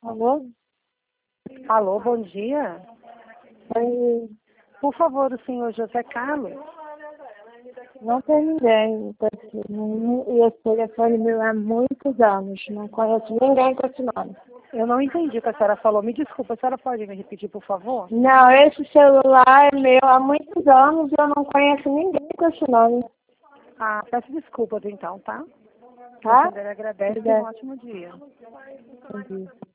Alô? Alô, bom dia. Oi, Por favor, o senhor José Carlos. não tem ninguém com esse nome e esse telefone meu há muitos anos. Não conheço ninguém com esse nome. Eu não entendi o que a senhora falou. Me desculpa, a senhora pode me repetir, por favor? Não, esse celular é meu há muitos anos e eu não conheço ninguém com esse nome. Ah, peço desculpas então, tá? Tá? A senhora agradece e um Obrigada. ótimo dia. Entendi.